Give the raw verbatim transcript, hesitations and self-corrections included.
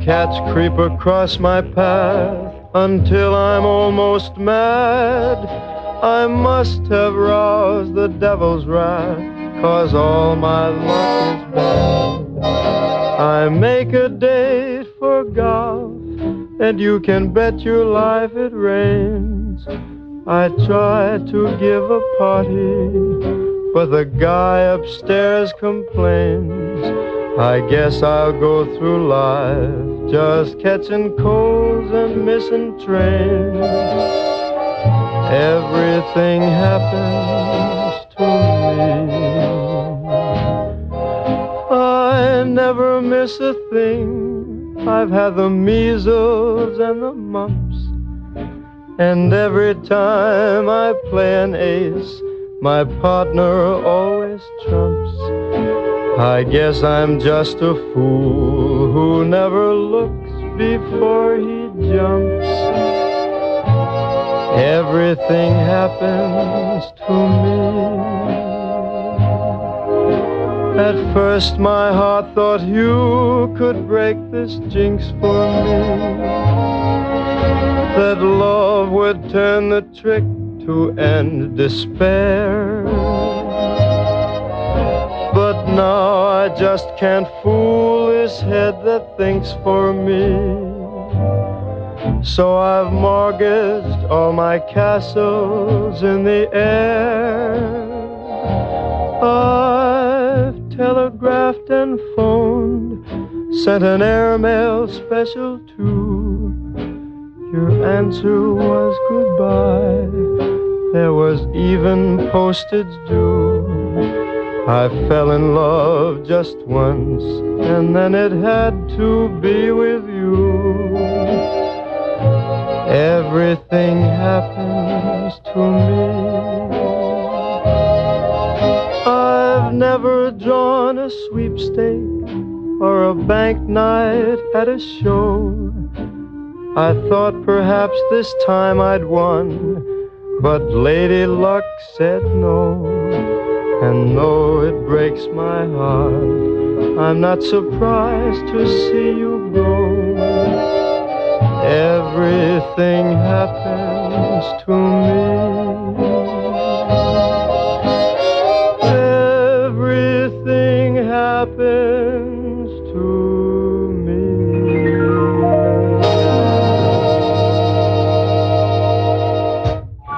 cats creep across my path until I'm almost mad. I must have roused the devil's wrath, 'cause all my luck is bad. I make a date for golf, and you can bet your life it rains. I try to give a party, but the guy upstairs complains. I guess I'll go through life just catching colds and missing trains. Everything happens to me. I never miss a thing. I've had the measles and the mumps, and every time I play an ace, my partner always trumps. I guess I'm just a fool who never looks before he jumps. Everything happens to me. At first my heart thought you could break this jinx for me, that love would turn the trick to end despair. But now I just can't fool this head that thinks for me. So I've mortgaged all my castles in the air. I've telegraphed and phoned, sent an airmail special too. Your answer was goodbye. There was even postage due. I fell in love just once, and then it had to be with you. Everything happens to me. I've never drawn a sweepstake or a bank night at a show. I thought perhaps this time I'd won, but Lady Luck said no. And though it breaks my heart, I'm not surprised to see you go. Everything happens to me. Everything happens